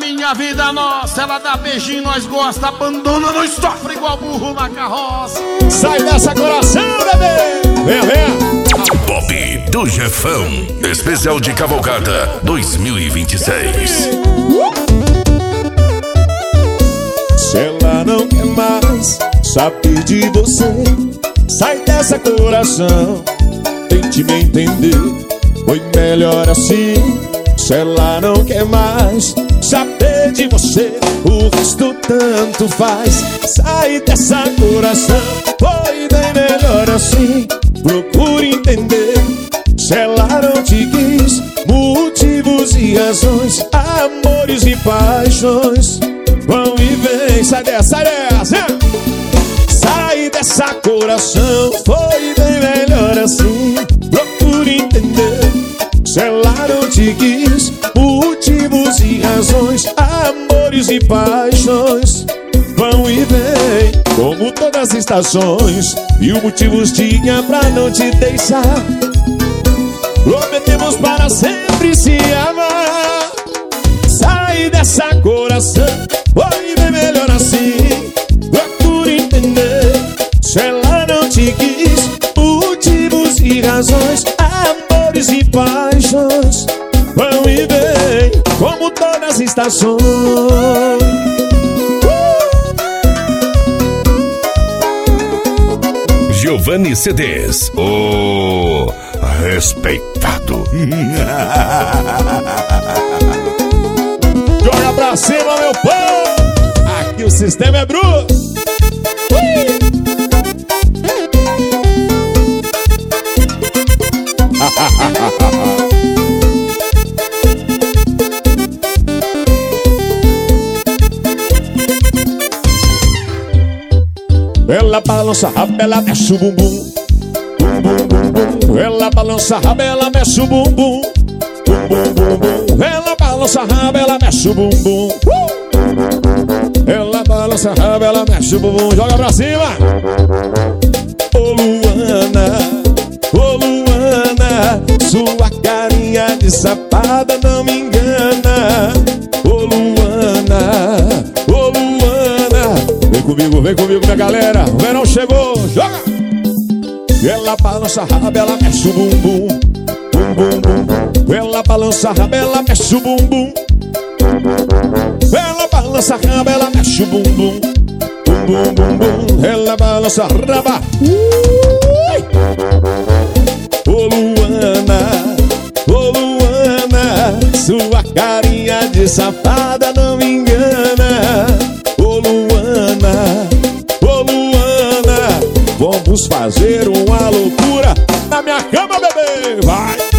minha vida nossa. Ela dá beijinho, nós gosta, abandona, nós sofre igual burro na carroça. Sai dessa coração, bebê. Venha, venha. Pop do Jefão, especial de Cavalcada 2026. Se ela não quer mais saber de você, sai dessa coração, tente me entender. Foi melhor assim. Se ela não quer mais saber de você, o resto tanto faz. Sai dessa coração, foi bem melhor assim. Procure entender. Se ela não te quis, motivos e razões, amores e paixões vão e vem. Sai dessa, sai dessa. Sai dessa coração, foi bem melhor assim. Procure entender. Se ela não te quis, motivos e razões, amores e paixões vão e vem, como todas as estações. Mil motivos tinha pra não te deixar. Prometemos para sempre se amar. Sai dessa coração, foi bem melhor assim. Procure entender. Se ela não te quis, motivos e razões, amores e paixões vão e vem, como todas as estações. Giovanni CDs, o respeitado. Joga pra cima, meu povo. Aqui o sistema é bruto. Ela balança a raba, ela mexe o bumbum. Bum, bum, bum, bum. Ela balança a raba, ela mexe o bumbum. Bum, bum, bum, bum. Ela balança a raba, ela mexe o bumbum. Ela balança a raba, ela mexe o bumbum. Joga pra cima. Ô Luana, ô Luana, sua carinha de safada não me engana. Ô Luana, ô Luana, vem comigo, minha galera. O verão chegou, joga! Ela balança a raba, ela mexe o bumbum. Bum, bum, bum. Ela balança a raba, ela mexe o bumbum. Ela balança a raba, ela mexe o bumbum. Bum, bum, bum, bum. Ela balança a raba. Ô Luana, ô Luana, sua carinha de safada não me engana. Ô Luana, ô Luana, vamos fazer uma loucura na minha cama, bebê. Vai!